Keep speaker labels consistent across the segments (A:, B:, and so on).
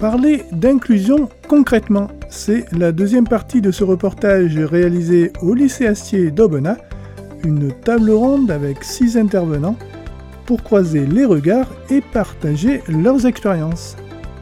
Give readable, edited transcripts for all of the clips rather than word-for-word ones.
A: Parler d'inclusion concrètement, c'est la deuxième partie de ce reportage réalisé au lycée Astier d'Aubenas, une table ronde avec 6 intervenants pour croiser les regards et partager leurs expériences.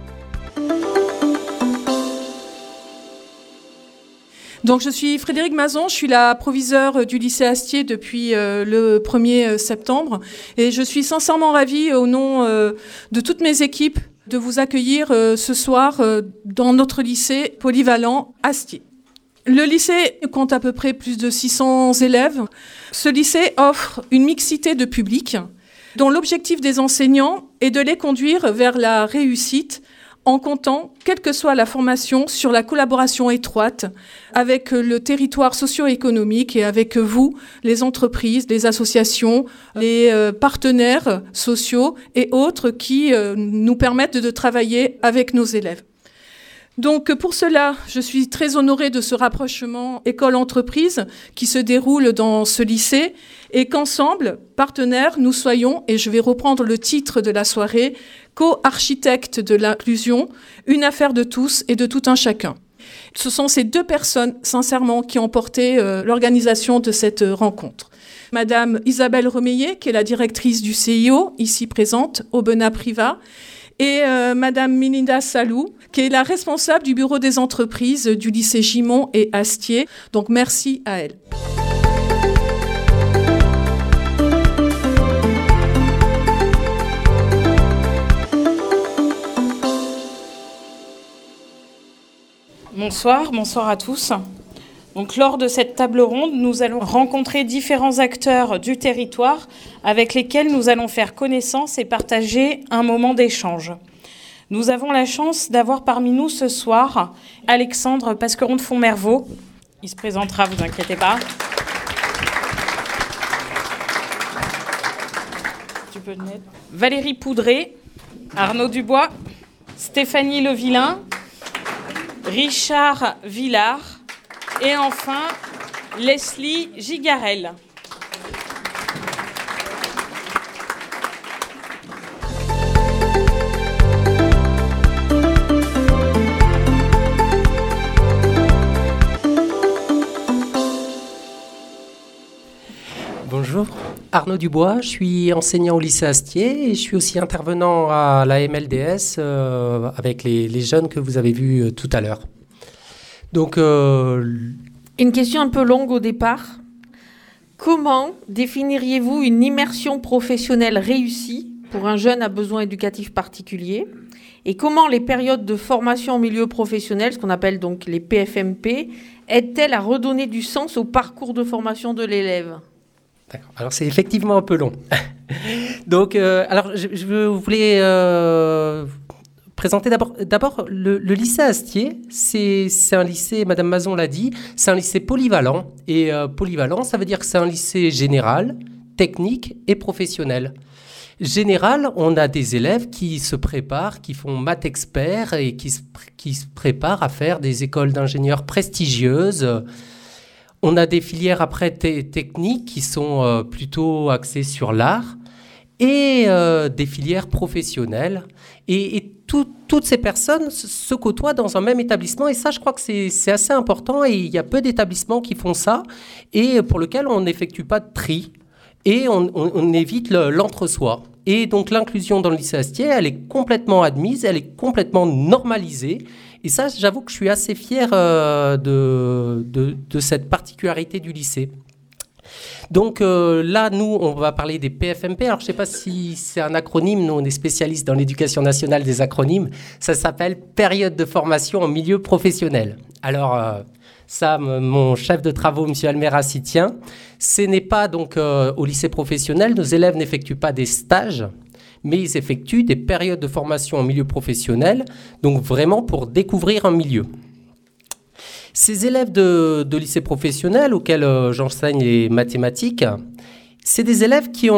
B: Donc je suis Frédérique Mazon, je suis la proviseure du lycée Astier depuis le 1er septembre et je suis sincèrement ravie au nom de toutes mes équipes de vous accueillir ce soir dans notre lycée polyvalent Astier. Le lycée compte à peu près plus de 600 élèves. Ce lycée offre une mixité de publics dont l'objectif des enseignants est de les conduire vers la réussite en comptant, quelle que soit la formation, sur la collaboration étroite avec le territoire socio-économique et avec vous, les entreprises, les associations, les partenaires sociaux et autres qui nous permettent de travailler avec nos élèves. Donc pour cela, je suis très honorée de ce rapprochement école-entreprise qui se déroule dans ce lycée et qu'ensemble, partenaires, nous soyons, et je vais reprendre le titre de la soirée, co-architectes de l'inclusion, une affaire de tous et de tout un chacun. Ce sont ces deux personnes, sincèrement, qui ont porté l'organisation de cette rencontre. Madame Isabelle Remeillet, qui est la directrice du CIO, ici présente, Aubenas Privat, et Madame Melinda Salou, qui est la responsable du bureau des entreprises du lycée Gimont et Astier. Donc merci à elle.
C: Bonsoir à tous. Donc, lors de cette table ronde, nous allons rencontrer différents acteurs du territoire avec lesquels nous allons faire connaissance et partager un moment d'échange. Nous avons la chance d'avoir parmi nous ce soir Alexandre Pasqueron de Fontmervaux. Il se présentera, vous inquiétez pas. Tu peux le mettre. Valérie Poudré, Arnaud Dubois, Stéphanie Levillain, Richard Villard et enfin Leslie Gigarel.
D: Bonjour, Arnaud Dubois, je suis enseignant au lycée Astier et je suis aussi intervenant à la MLDS avec les jeunes que vous avez vus tout à l'heure. Donc,
E: une question un peu longue au départ. Comment définiriez-vous une immersion professionnelle réussie pour un jeune à besoins éducatifs particuliers ? Et comment les périodes de formation en milieu professionnel, ce qu'on appelle donc les PFMP, aident-elles à redonner du sens au parcours de formation de l'élève ?
D: D'accord. Alors, c'est effectivement un peu long. Donc, je voulais présenter d'abord le lycée Astier. C'est un lycée, Madame Mazon l'a dit, c'est un lycée polyvalent. Et polyvalent, ça veut dire que c'est un lycée général, technique et professionnel. Général, on a des élèves qui se préparent, qui font maths expert et qui se préparent à faire des écoles d'ingénieurs prestigieuses. On a des filières après techniques qui sont plutôt axées sur l'art et des filières professionnelles. Et toutes ces personnes se côtoient dans un même établissement. Et ça, je crois que c'est assez important. Et il y a peu d'établissements qui font ça et pour lesquels on n'effectue pas de tri. Et on évite l'entre-soi. Et donc l'inclusion dans le lycée Astier, elle est complètement admise, elle est complètement normalisée. Et ça, j'avoue que je suis assez fier de cette particularité du lycée. Donc là, nous, on va parler des PFMP. Alors, je ne sais pas si c'est un acronyme. Nous, on est spécialistes dans l'éducation nationale des acronymes. Ça s'appelle Période de formation en milieu professionnel. Alors, ça, mon chef de travaux, M. Almera, s'y tient. Ce n'est pas donc au lycée professionnel. Nos élèves n'effectuent pas des stages, mais ils effectuent des périodes de formation en milieu professionnel, donc vraiment pour découvrir un milieu. Ces élèves de lycée professionnel auxquels j'enseigne les mathématiques, c'est des élèves qui,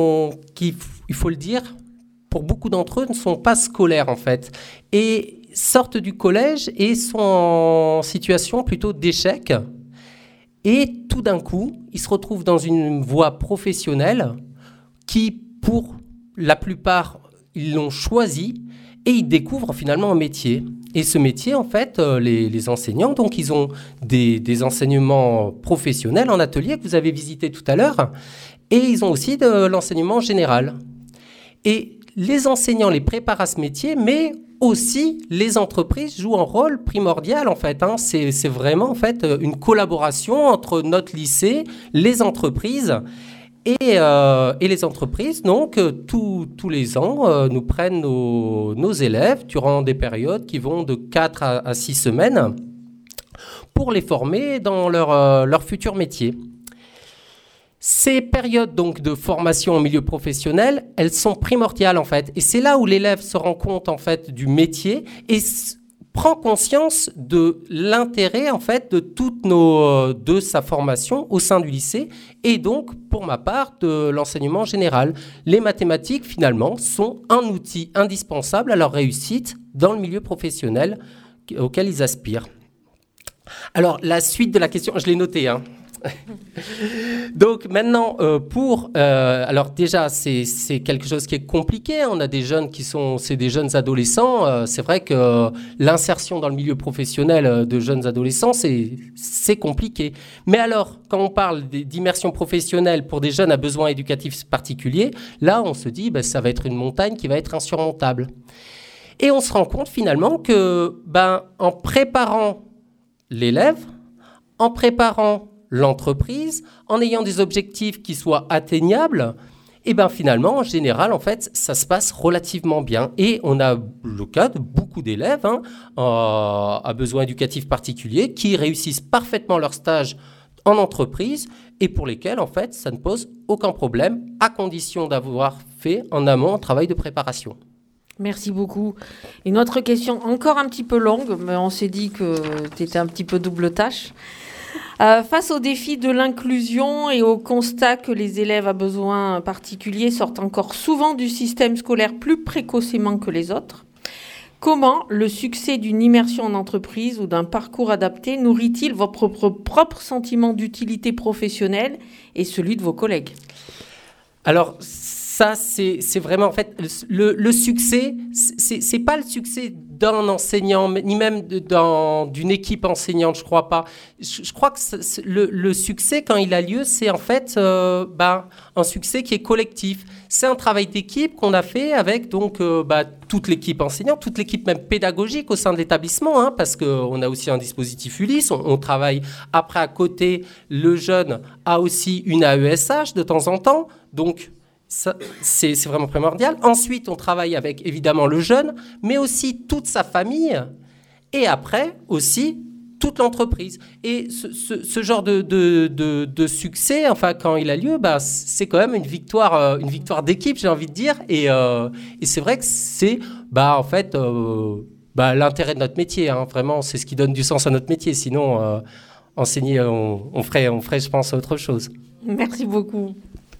D: il faut le dire, pour beaucoup d'entre eux, ne sont pas scolaires en fait, et sortent du collège et sont en situation plutôt d'échec. Et tout d'un coup, ils se retrouvent dans une voie professionnelle qui, pour la plupart, ils l'ont choisie et ils découvrent finalement un métier. Et ce métier, en fait, les enseignants, donc ils ont des enseignements professionnels en atelier que vous avez visité tout à l'heure, et ils ont aussi de l'enseignement général. Et les enseignants les préparent à ce métier, mais aussi les entreprises jouent un rôle primordial, en fait. C'est vraiment, en fait, une collaboration entre notre lycée, les entreprises. Et les entreprises, donc, tous les ans, nous prennent nos élèves durant des périodes qui vont de 4 à 6 semaines pour les former dans leur futur métier. Ces périodes donc, de formation en milieu professionnel, elles sont primordiales, en fait. Et c'est là où l'élève se rend compte, en fait, du métier et prend conscience de l'intérêt en fait de sa formation au sein du lycée et donc pour ma part de l'enseignement général. Les mathématiques finalement sont un outil indispensable à leur réussite dans le milieu professionnel auquel ils aspirent. Alors la suite de la question, je l'ai notée, hein. Donc maintenant, alors déjà, c'est quelque chose qui est compliqué. On a des jeunes c'est des jeunes adolescents. C'est vrai que l'insertion dans le milieu professionnel de jeunes adolescents, c'est compliqué. Mais alors, quand on parle d'immersion professionnelle pour des jeunes à besoins éducatifs particuliers, là, on se dit, ça va être une montagne qui va être insurmontable. Et on se rend compte finalement que, en préparant l'élève, en préparant l'entreprise, en ayant des objectifs qui soient atteignables, et finalement, en général, en fait, ça se passe relativement bien. Et on a le cas de beaucoup d'élèves à besoins éducatifs particuliers qui réussissent parfaitement leur stage en entreprise et pour lesquels, en fait, ça ne pose aucun problème, à condition d'avoir fait en amont un travail de préparation.
E: Merci beaucoup. Une autre question encore un petit peu longue, mais on s'est dit que tu étais un petit peu double tâche. Face au défi de l'inclusion et au constat que les élèves à besoins particuliers sortent encore souvent du système scolaire plus précocement que les autres, comment le succès d'une immersion en entreprise ou d'un parcours adapté nourrit-il votre propre sentiment d'utilité professionnelle et celui de vos collègues ?
D: Alors, ça, c'est vraiment, en fait, le succès, c'est pas le succès d'un enseignant, ni même d'une équipe enseignante, je crois pas. Je crois que le succès, quand il a lieu, c'est en fait un succès qui est collectif. C'est un travail d'équipe qu'on a fait avec donc toute l'équipe enseignante, toute l'équipe même pédagogique au sein de l'établissement, parce qu'on a aussi un dispositif Ulysse. On travaille après à côté. Le jeune a aussi une AESH de temps en temps, donc ça, c'est vraiment primordial. Ensuite, on travaille avec évidemment le jeune, mais aussi toute sa famille et après aussi toute l'entreprise. Et ce genre de succès, enfin, quand il a lieu, c'est quand même une victoire d'équipe, j'ai envie de dire. Et c'est vrai que c'est en fait l'intérêt de notre métier. Vraiment, c'est ce qui donne du sens à notre métier. Sinon, enseigner, on ferait, je pense, autre chose.
E: Merci beaucoup.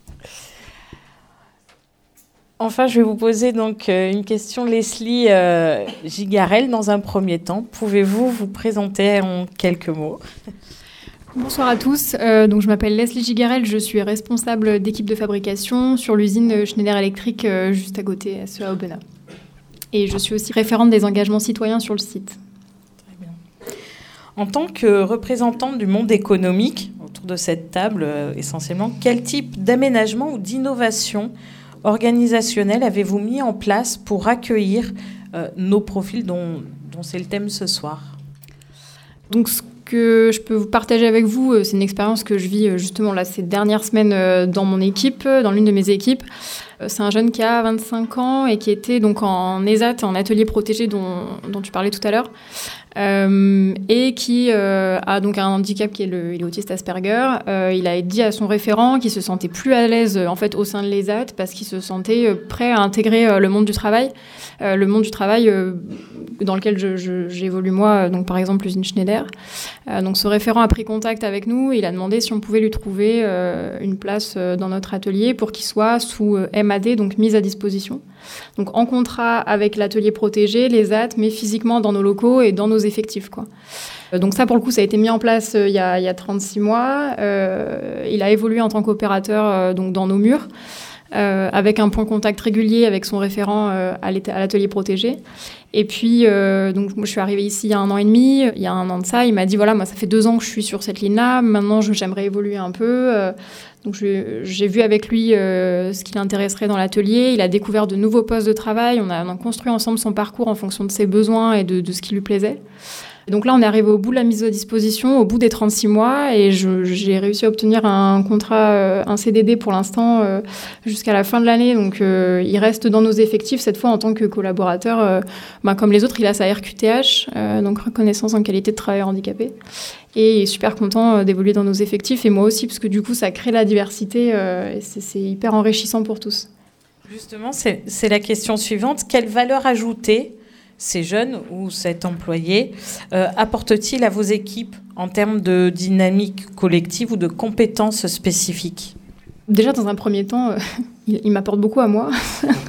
C: Enfin, je vais vous poser donc une question, Leslie Gigarel, dans un premier temps. Pouvez-vous vous présenter en quelques mots ?
F: Bonsoir à tous. Donc, je m'appelle Leslie Gigarel, je suis responsable d'équipe de fabrication sur l'usine Schneider Electric juste à côté, à SEA Aubenas. Et je suis aussi référente des engagements citoyens sur le site.
C: Très bien. En tant que représentante du monde économique, autour de cette table essentiellement, quel type d'aménagement ou d'innovation organisationnel avez-vous mis en place pour accueillir nos profils dont c'est le thème ce soir ?
F: Donc, ce que je peux vous partager avec vous, c'est une expérience que je vis justement là, ces dernières semaines dans mon équipe, dans l'une de mes équipes. C'est un jeune qui a 25 ans et qui était donc en ESAT, en atelier protégé dont tu parlais tout à l'heure, et qui a donc un handicap qui est il est autiste Asperger. Il a dit à son référent qu'il se sentait plus à l'aise en fait au sein de l'ESAT parce qu'il se sentait prêt à intégrer le monde du travail, dans lequel j'évolue moi, donc par exemple l'usine Schneider. Donc ce référent a pris contact avec nous et il a demandé si on pouvait lui trouver une place dans notre atelier pour qu'il soit sous MAD, donc mise à disposition. Donc en contrat avec l'atelier protégé, l'ESAT, mais physiquement dans nos locaux et dans nos effectifs, quoi. Donc ça, pour le coup, ça a été mis en place il y a 36 mois. Il a évolué en tant qu'opérateur donc dans nos murs. avec un point de contact régulier avec son référent à l'atelier protégé. Et puis, donc, moi, je suis arrivée ici il y a 1 an et demi. Il y a 1 an de ça, il m'a dit, voilà, moi, ça fait 2 ans que je suis sur cette ligne-là. Maintenant, j'aimerais évoluer un peu. Donc, j'ai vu avec lui ce qui l'intéresserait dans l'atelier. Il a découvert de nouveaux postes de travail. On a construit ensemble son parcours en fonction de ses besoins et de ce qui lui plaisait. Donc là, on est arrivé au bout de la mise à disposition, au bout des 36 mois, et j'ai réussi à obtenir un contrat, un CDD pour l'instant, jusqu'à la fin de l'année. Donc il reste dans nos effectifs, cette fois en tant que collaborateur. Comme les autres, il a sa RQTH, donc reconnaissance en qualité de travailleur handicapé. Et il est super content d'évoluer dans nos effectifs, et moi aussi, parce que du coup, ça crée la diversité, et c'est hyper enrichissant pour tous.
C: Justement, c'est la question suivante. Quelle valeur ajoutée ces jeunes ou cet employé apporte-t-il à vos équipes en termes de dynamique collective ou de compétences spécifiques ?
F: Déjà, dans un premier temps, il m'apporte beaucoup à moi.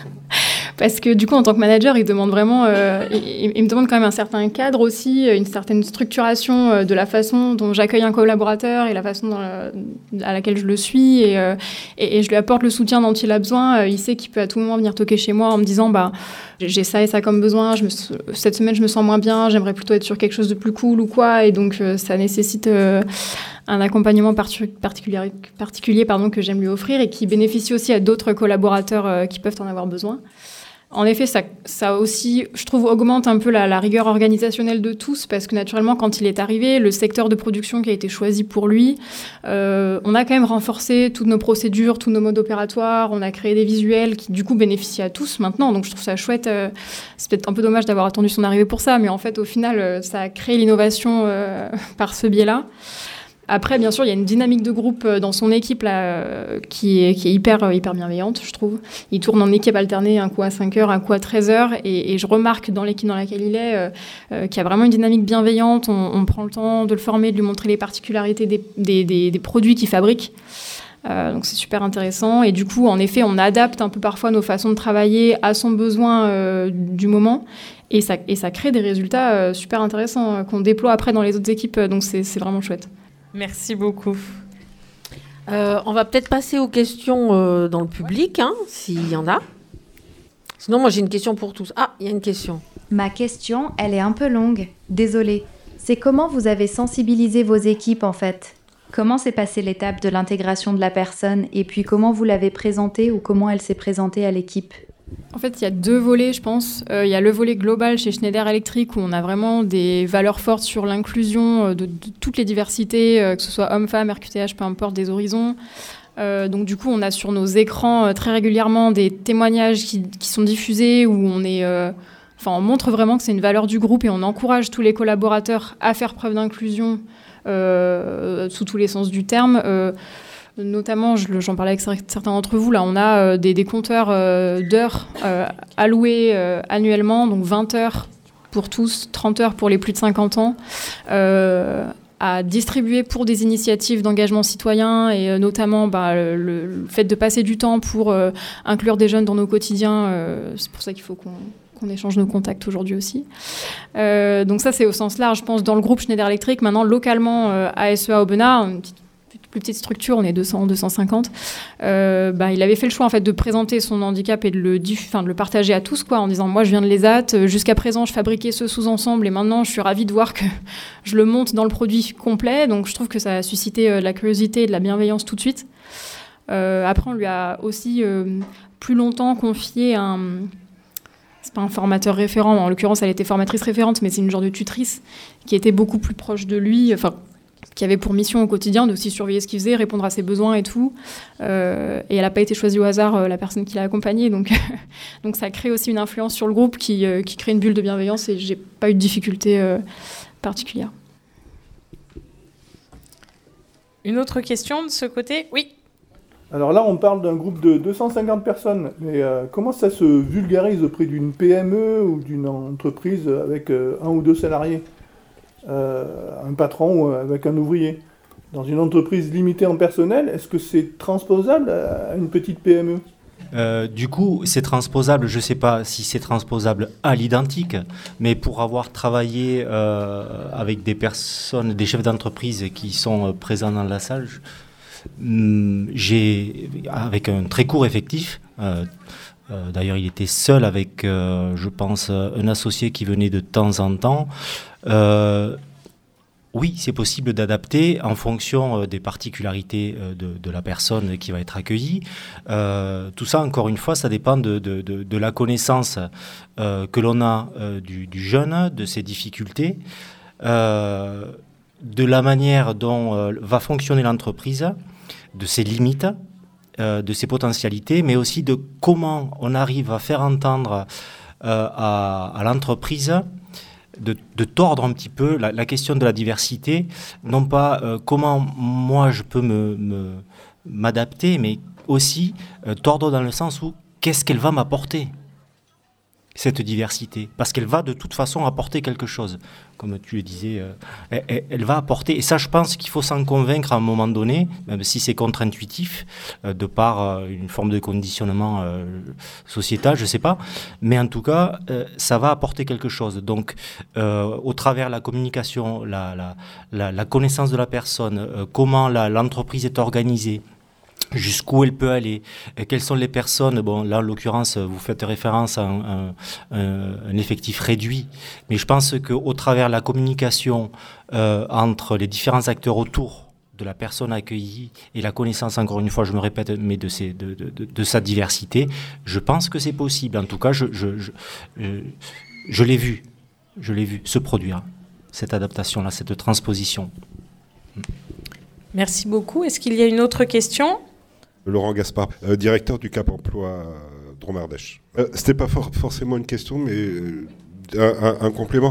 F: Parce que du coup, en tant que manager, il demande vraiment, il me demande quand même un certain cadre aussi, une certaine structuration de la façon dont j'accueille un collaborateur et la façon à laquelle je le suis. Et je lui apporte le soutien dont il a besoin. Il sait qu'il peut à tout moment venir toquer chez moi en me disant, j'ai ça et ça comme besoin. Cette semaine, je me sens moins bien. J'aimerais plutôt être sur quelque chose de plus cool ou quoi. Et donc, ça nécessite un accompagnement particulier que j'aime lui offrir et qui bénéficie aussi à d'autres collaborateurs qui peuvent en avoir besoin. En effet, ça aussi, je trouve, augmente un peu la rigueur organisationnelle de tous, parce que naturellement, quand il est arrivé, le secteur de production qui a été choisi pour lui, on a quand même renforcé toutes nos procédures, tous nos modes opératoires, on a créé des visuels qui, du coup, bénéficient à tous maintenant. Donc, je trouve ça chouette. C'est peut-être un peu dommage d'avoir attendu son arrivée pour ça, mais en fait, au final, ça a créé l'innovation par ce biais-là. Après, bien sûr, il y a une dynamique de groupe dans son équipe là, qui est hyper bienveillante, je trouve. Il tourne en équipe alternée, un coup à 5h, un coup à 13h. Et je remarque dans l'équipe dans laquelle il est qu'il y a vraiment une dynamique bienveillante. On prend le temps de le former, de lui montrer les particularités des produits qu'il fabrique. Donc c'est super intéressant. Et du coup, en effet, on adapte un peu parfois nos façons de travailler à son besoin du moment. Et ça crée des résultats super intéressants qu'on déploie après dans les autres équipes. Donc c'est vraiment chouette.
C: Merci beaucoup.
E: On va peut-être passer aux questions dans le public, s'il y en a. Sinon, moi, j'ai une question pour tous. Ah, il y a une question.
G: Ma question, elle est un peu longue. Désolée. C'est comment vous avez sensibilisé vos équipes, en fait ? Comment s'est passée l'étape de l'intégration de la personne ? Et puis, comment vous l'avez présentée ou comment elle s'est présentée à l'équipe ?
F: En fait, il y a 2 volets, je pense. Il y a le volet global chez Schneider Electric où on a vraiment des valeurs fortes sur l'inclusion de toutes les diversités, que ce soit hommes-femmes, RQTH, peu importe, des horizons. Donc du coup, on a sur nos écrans très régulièrement des témoignages qui sont diffusés où on montre vraiment que c'est une valeur du groupe et on encourage tous les collaborateurs à faire preuve d'inclusion sous tous les sens du terme. Notamment, j'en parlais avec certains d'entre vous, là, on a des compteurs d'heures alloués annuellement, donc 20 heures pour tous, 30 heures pour les plus de 50 ans, à distribuer pour des initiatives d'engagement citoyen et notamment le fait de passer du temps pour inclure des jeunes dans nos quotidiens. C'est pour ça qu'il faut qu'on échange nos contacts aujourd'hui aussi. Donc ça, c'est au sens large, je pense, dans le groupe Schneider Electric. Maintenant, localement, ASEA Aubenas, une plus petite structure, on est 200, 250. Il avait fait le choix en fait de présenter son handicap et de le partager à tous, quoi, en disant moi je viens de l'ESAT, jusqu'à présent je fabriquais ce sous-ensemble et maintenant je suis ravie de voir que je le monte dans le produit complet. Donc je trouve que ça a suscité de la curiosité et de la bienveillance tout de suite. Après on lui a aussi plus longtemps confié c'est pas un formateur référent, en l'occurrence elle était formatrice référente, mais c'est une genre de tutrice qui était beaucoup plus proche de lui, qui avait pour mission au quotidien d'aussi surveiller ce qu'il faisait, répondre à ses besoins et tout. Et elle n'a pas été choisie au hasard, la personne qui l'a accompagnée. Donc ça crée aussi une influence sur le groupe qui crée une bulle de bienveillance et j'ai pas eu de difficulté particulière.
C: Une autre question de ce côté ? Oui.
A: Alors là, on parle d'un groupe de 250 personnes, mais comment ça se vulgarise auprès d'une PME ou d'une entreprise avec 1 ou 2 salariés ? Un patron ou avec un ouvrier. Dans une entreprise limitée en personnel, est-ce que c'est transposable à une petite PME ?
H: Du coup, c'est transposable, je ne sais pas si c'est transposable à l'identique, mais pour avoir travaillé avec des personnes, des chefs d'entreprise qui sont présents dans la salle, avec un très court effectif, d'ailleurs il était seul avec, je pense, un associé qui venait de temps en temps, oui, c'est possible d'adapter en fonction des particularités de la personne qui va être accueillie. Tout ça, encore une fois, ça dépend de la connaissance que l'on a du jeune, de ses difficultés, de la manière dont va fonctionner l'entreprise, de ses limites, de ses potentialités, mais aussi de comment on arrive à faire entendre à l'entreprise de tordre un petit peu la question de la diversité, non pas comment moi je peux m'adapter, mais aussi tordre dans le sens où qu'est-ce qu'elle va m'apporter, cette diversité, parce qu'elle va de toute façon apporter quelque chose, comme tu le disais, elle va apporter, et ça je pense qu'il faut s'en convaincre à un moment donné, même si c'est contre-intuitif, de par une forme de conditionnement sociétal, je ne sais pas, mais en tout cas, ça va apporter quelque chose. Donc, au travers de la communication, la connaissance de la personne, comment l'entreprise est organisée, jusqu'où elle peut aller, quelles sont les personnes, bon là en l'occurrence vous faites référence à un effectif réduit, mais je pense qu'au travers de la communication entre les différents acteurs autour de la personne accueillie et la connaissance, encore une fois je me répète, mais de sa diversité, je pense que c'est possible, en tout cas je l'ai vu se produire, cette adaptation-là, cette transposition.
C: Merci beaucoup. Est-ce qu'il y a une autre question ?
I: Laurent Gaspard, directeur du Cap Emploi Dromardèche. C'était pas forcément une question, mais un complément.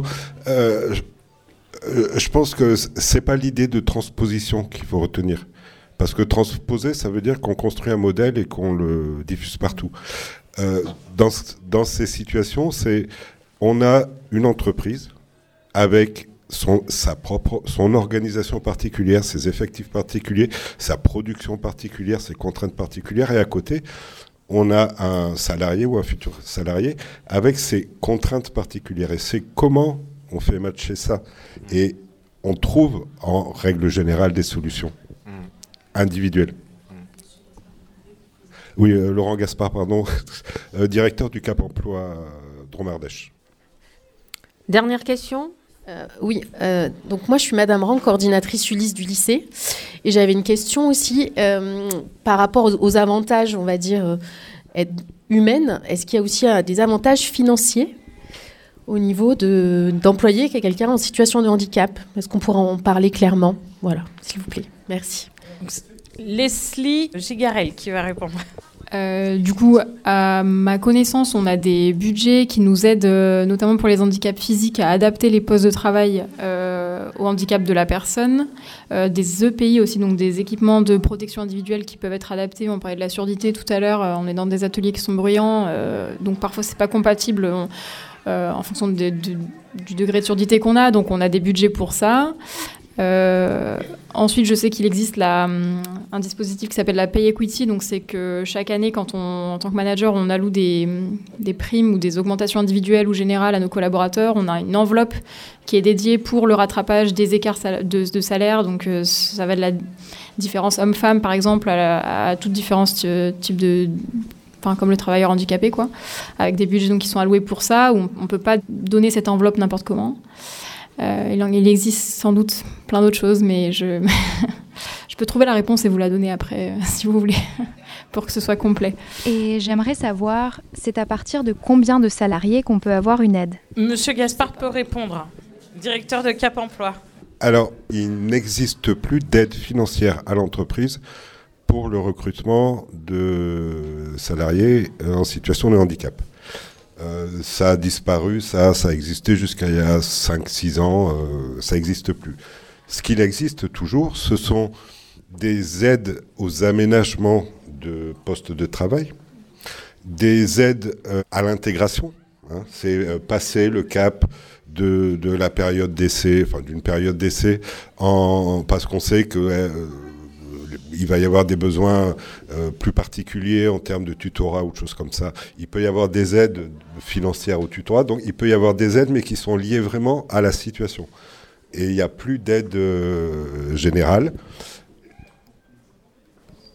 I: Je pense que c'est pas l'idée de transposition qu'il faut retenir. Parce que transposer, ça veut dire qu'on construit un modèle et qu'on le diffuse partout. Dans ces situations, on a une entreprise avec son organisation particulière, ses effectifs particuliers, sa production particulière, ses contraintes particulières, et à côté, on a un salarié ou un futur salarié avec ses contraintes particulières. Et c'est comment on fait matcher ça. Et on trouve, en règle générale, des solutions individuelles. Oui, Laurent Gaspard, pardon, directeur du Cap Emploi Dromardèche.
J: Dernière question. Oui, donc moi je suis Madame Rang, coordinatrice Ulysse du lycée, et j'avais une question aussi par rapport aux avantages, on va dire, humaines. Est-ce qu'il y a aussi des avantages financiers au niveau d'employer quelqu'un en situation de handicap ? Est-ce qu'on pourra en parler clairement ? Voilà, s'il vous plaît. Merci.
C: Leslie Gigarel qui va répondre.
F: Du coup, à ma connaissance, on a des budgets qui nous aident, notamment pour les handicaps physiques, à adapter les postes de travail au handicap de la personne. Des EPI aussi, donc des équipements de protection individuelle qui peuvent être adaptés. On parlait de la surdité tout à l'heure. On est dans des ateliers qui sont bruyants, donc parfois c'est pas compatible en fonction du degré de surdité qu'on a. Donc on a des budgets pour ça. Ensuite, je sais qu'il existe un dispositif qui s'appelle la Pay Equity. Donc, c'est que chaque année, en tant que manager, on alloue des primes ou des augmentations individuelles ou générales à nos collaborateurs. On a une enveloppe qui est dédiée pour le rattrapage des écarts de salaire. Donc, ça va de la différence homme-femme, par exemple, à toutes différents types de... comme le travailleur handicapé, quoi, avec des budgets donc, qui sont alloués pour ça, où on ne peut pas donner cette enveloppe n'importe comment. Il existe sans doute plein d'autres choses, mais je peux trouver la réponse et vous la donner après, si vous voulez, pour que ce soit complet.
G: Et j'aimerais savoir, c'est à partir de combien de salariés qu'on peut avoir une aide ?
C: Monsieur Gaspard peut répondre, directeur de Cap Emploi.
I: Alors, il n'existe plus d'aide financière à l'entreprise pour le recrutement de salariés en situation de handicap. Ça a disparu, ça existait jusqu'à il y a 5-6 ans, ça n'existe plus. Ce qu'il existe toujours, ce sont des aides aux aménagements de postes de travail, des aides à l'intégration, c'est passer le cap de la période d'essai, enfin d'une période d'essai, parce qu'on sait que... il va y avoir des besoins plus particuliers en termes de tutorat ou de choses comme ça. Il peut y avoir des aides financières au tutorat, donc il peut y avoir des aides mais qui sont liées vraiment à la situation. Et il n'y a plus d'aide générale.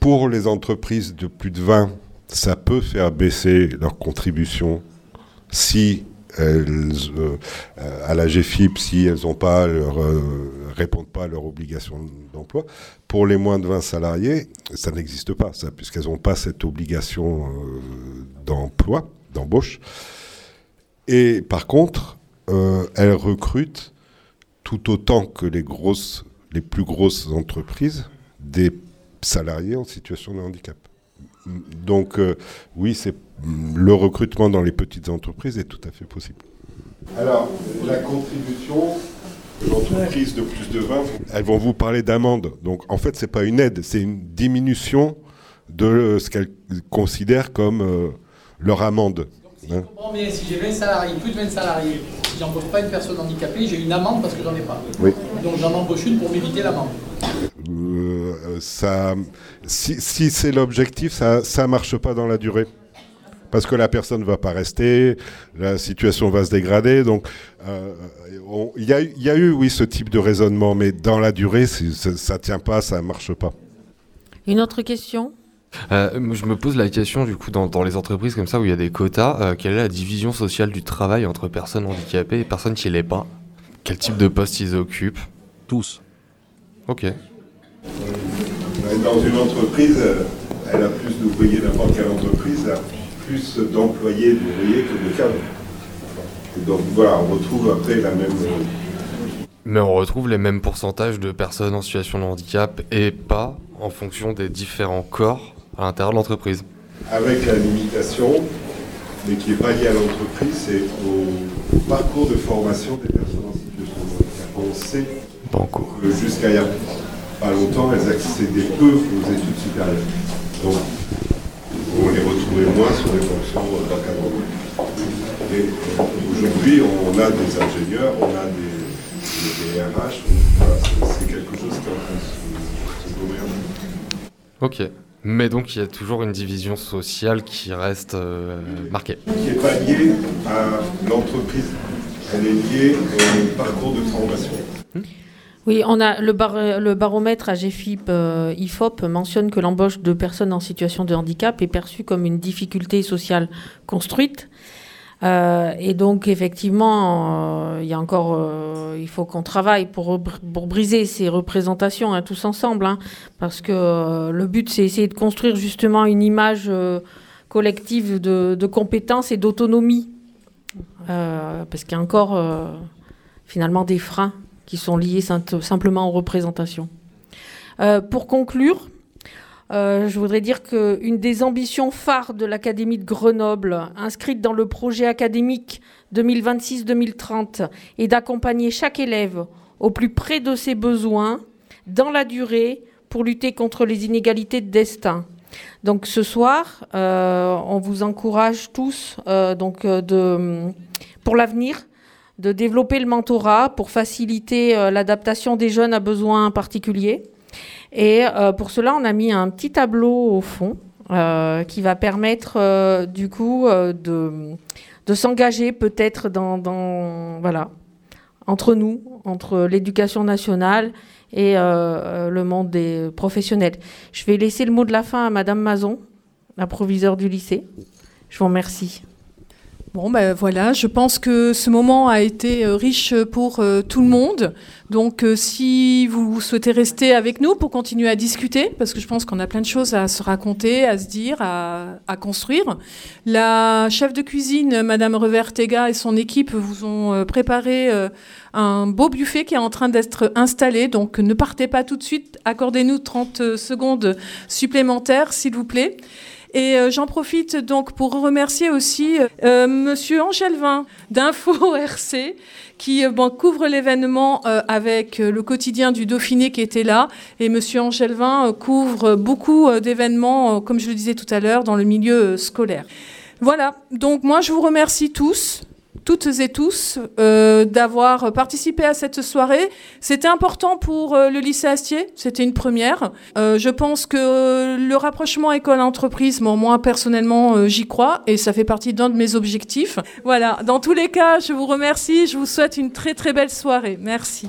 I: Pour les entreprises de plus de 20, ça peut faire baisser leur contribution si elles, à la GFIP, si elles répondent pas à leur obligation d'emploi. Pour les moins de 20 salariés, ça n'existe pas, ça, puisqu'elles n'ont pas cette obligation d'emploi, d'embauche. Et par contre, elles recrutent tout autant que les plus grosses entreprises des salariés en situation de handicap. Donc oui, le recrutement dans les petites entreprises est tout à fait possible. Alors, la contribution de l'entreprise de plus de 20, elles vont vous parler d'amende. Donc en fait, ce n'est pas une aide, c'est une diminution de ce qu'elles considèrent comme leur amende.
K: Si je comprends bien, si j'ai 20 salariés, plus de 20 salariés, si j'embauche pas une personne handicapée, j'ai une amende parce que j'en ai pas.
I: Oui.
K: Donc j'en embauche une pour m'éviter l'amende.
I: Si c'est l'objectif, ça marche pas dans la durée. Parce que la personne ne va pas rester, la situation va se dégrader. Donc, il y a eu, oui, ce type de raisonnement, mais dans la durée, ça tient pas, ça marche pas.
E: Une autre question ?
L: Je me pose la question, du coup, dans les entreprises comme ça où il y a des quotas, quelle est la division sociale du travail entre personnes handicapées et personnes qui ne l'est pas ? Quel type de poste ils occupent ?
M: Tous.
L: Ok.
I: Dans une entreprise, elle a plus d'ouvriers, n'importe quelle entreprise a plus d'employés d'ouvriers que de cadres. Et donc voilà, on retrouve après la même...
L: Mais on retrouve les mêmes pourcentages de personnes en situation de handicap et pas en fonction des différents corps à l'intérieur de l'entreprise.
I: Avec la limitation, mais qui n'est pas liée à l'entreprise, c'est au parcours de formation des personnes en situation de handicap. On sait que jusqu'à il y a pas longtemps, elles accédaient peu aux études supérieures. Donc, on les retrouvait moins sur les fonctions d'encadrement. Et aujourd'hui, on a des ingénieurs, on a des RH, voilà, c'est quelque chose qui est en train de se gommer.
L: Ok. Mais donc, il y a toujours une division sociale qui reste marquée.
I: Qui n'est pas liée à l'entreprise, elle est liée au parcours de formation.
E: Oui, on a le baromètre AGFIP IFOP mentionne que l'embauche de personnes en situation de handicap est perçue comme une difficulté sociale construite. Et donc, effectivement, il faut qu'on travaille pour briser ces représentations tous ensemble, parce que le but, c'est essayer de construire justement une image collective de compétences et d'autonomie, parce qu'il y a encore finalement des freins qui sont liés simplement aux représentations. Pour conclure, je voudrais dire qu'une des ambitions phares de l'Académie de Grenoble, inscrite dans le projet académique 2026-2030, est d'accompagner chaque élève au plus près de ses besoins, dans la durée, pour lutter contre les inégalités de destin. Donc ce soir, on vous encourage tous pour l'avenir, de développer le mentorat pour faciliter l'adaptation des jeunes à besoins particuliers. Et pour cela, on a mis un petit tableau au fond qui va permettre de s'engager peut-être entre nous, entre l'éducation nationale et le monde des professionnels. Je vais laisser le mot de la fin à Madame Mazon, la proviseure du lycée. Je vous remercie.
B: Bon, voilà, je pense que ce moment a été riche pour tout le monde. Donc, si vous souhaitez rester avec nous pour continuer à discuter, parce que je pense qu'on a plein de choses à se raconter, à se dire, à construire. La chef de cuisine, Madame Revertega, et son équipe vous ont préparé un beau buffet qui est en train d'être installé. Donc, ne partez pas tout de suite. Accordez-nous 30 secondes supplémentaires, s'il vous plaît. Et j'en profite donc pour remercier aussi Monsieur Angelvin d'Info RC qui couvre l'événement avec le quotidien du Dauphiné qui était là. Et Monsieur Angelvin couvre beaucoup d'événements, comme je le disais tout à l'heure, dans le milieu scolaire. Voilà, donc moi je vous remercie toutes et tous, d'avoir participé à cette soirée. C'était important pour le lycée Astier, c'était une première. Je pense que le rapprochement école-entreprise, moi personnellement, j'y crois et ça fait partie d'un de mes objectifs. Voilà, dans tous les cas, je vous remercie, je vous souhaite une très très belle soirée. Merci.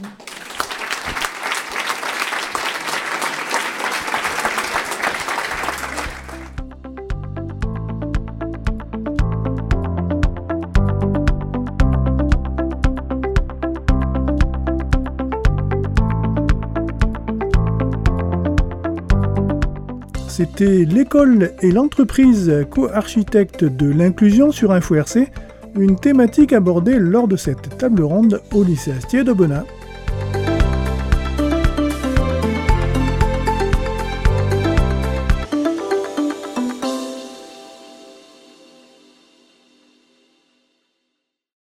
A: c'était l'école et l'entreprise co-architecte de l'inclusion sur InfoRC, une thématique abordée lors de cette table ronde au lycée Astier d'Aubenas.